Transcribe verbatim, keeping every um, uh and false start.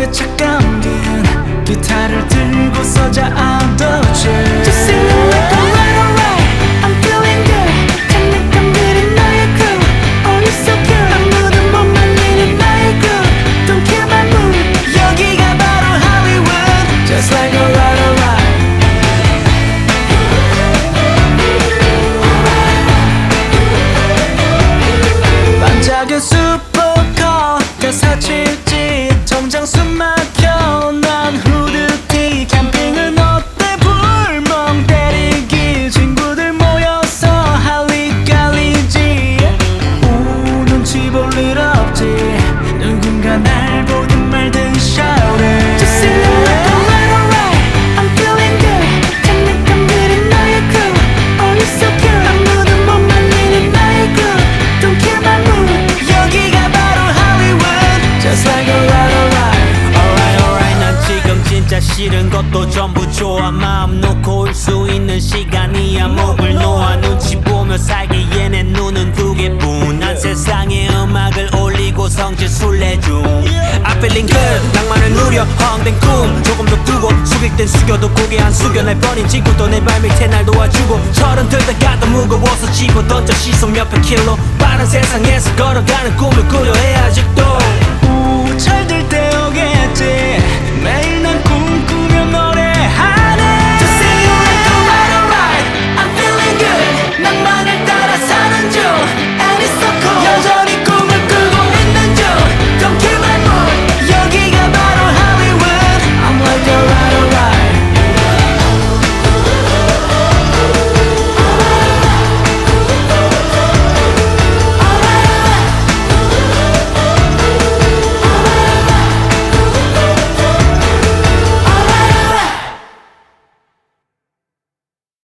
속에 착 감긴 기타를 들고서 자 I'm the jet Just singing like alright alright I'm feeling good 장난감 그린 너의 crew Oh you're so good 아무도 못 말리는 나의 groove Don't kill my mood 여기가 바로 Hollywood Just like alright alright 반짝여 슈퍼카 가사칠지 정장 숨 막혀 난 후드티 캠핑은 어때 불멍 때리기 친구들 모여서 할리갈리지 오 눈치 볼 일 없지 누군가 날 보든 말든 shouting Just singing like alright alright I'm feeling good 장난감 그린 너의 crew Oh you're so good 아무도 못 말리는 나의 groove Don't kill my mood 여기가 바로 Hollywood Just like alright alright Alright alright 난 지금 진짜 싫은 것도 전부 좋아 마음 놓고 올 수 있는 시간이야 목을 놓아 눈치 보며 살기에 내 눈은 두 개뿐 난 세상에 음악을 올리고 성질 술래 중 I'm feeling good 낭만을 누려 허황된 꿈 조금 더 두고 숙일 땐 숙여도 고개 안 숙여 날 버린 친구도 내 발밑에 날 도와주고 철은 들다가 더 무거워서 집어 던져 시속 몇백 킬로 빠른 세상에서 걸어가는 꿈을 꾸려 해 아직도 오 잘 될 때